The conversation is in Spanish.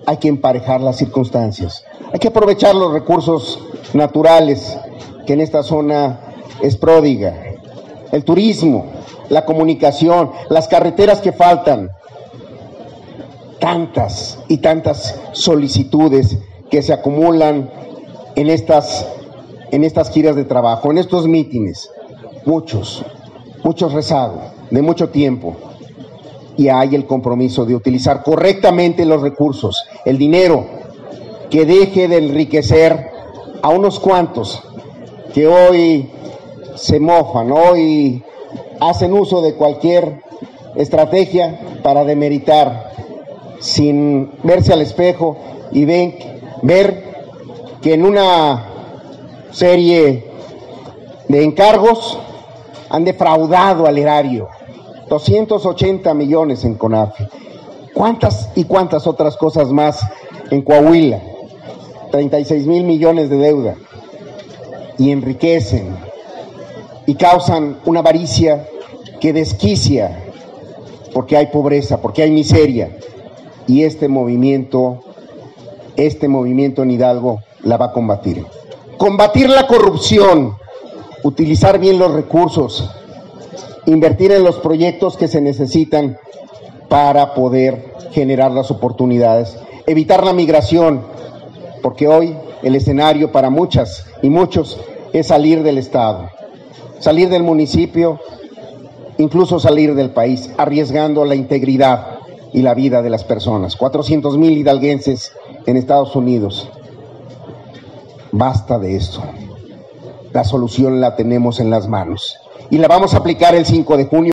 hay que emparejar las circunstancias. Hay que aprovechar los recursos naturales que en esta zona es pródiga. El turismo, la comunicación, las carreteras que faltan. Tantas y tantas solicitudes que se acumulan en estas giras de trabajo, en estos mítines. Muchos rezagos de mucho tiempo. Y hay el compromiso de utilizar correctamente los recursos, el dinero, que deje de enriquecer a unos cuantos que hoy se mofan, hoy hacen uso de cualquier estrategia para demeritar, sin verse al espejo y ver que en una serie de encargos han defraudado al erario. 280 millones en CONAFE. ¿Cuántas y cuántas otras cosas más en Coahuila? 36,000 millones de deuda. Y enriquecen y causan una avaricia que desquicia, porque hay pobreza, porque hay miseria. Y este movimiento en Hidalgo la va a combatir. Combatir la corrupción, utilizar bien los recursos, invertir en los proyectos que se necesitan para poder generar las oportunidades, evitar la migración, porque hoy el escenario para muchas y muchos es salir del estado, salir del municipio, incluso salir del país, arriesgando la integridad y la vida de las personas. 400,000 hidalguenses en Estados Unidos. Basta de esto. La solución la tenemos en las manos y la vamos a aplicar el 5 de junio.